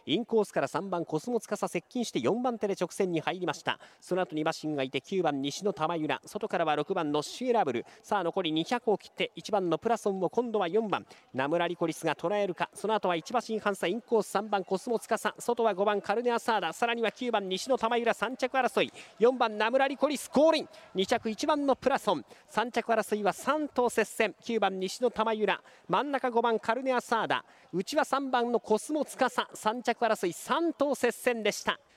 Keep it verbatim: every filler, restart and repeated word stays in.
インコースからさんばんコスモ司接近してよんばん手で直線に入りました。その後に馬身がいてきゅうばん西の玉浦、外からはろくばんのシエラブル。さあ残りにひゃくを切っていちばんのプラソンを今度はよんばんナムラリコリスが捉えるか。その後はいち馬身半差、インコースさんばんコスモ司、外はごばんカルネアサーダ、さらにはきゅうばん西の玉浦、さん着争い、よんばんナムラリコリスゴールイン、に着いちばんのプラソン、さん着争いはさん頭接戦、きゅうばん西の玉浦、真ん中ごばんカルネアサーダ、内はさんばんのコスモ司、さん着争いさん頭接戦でした。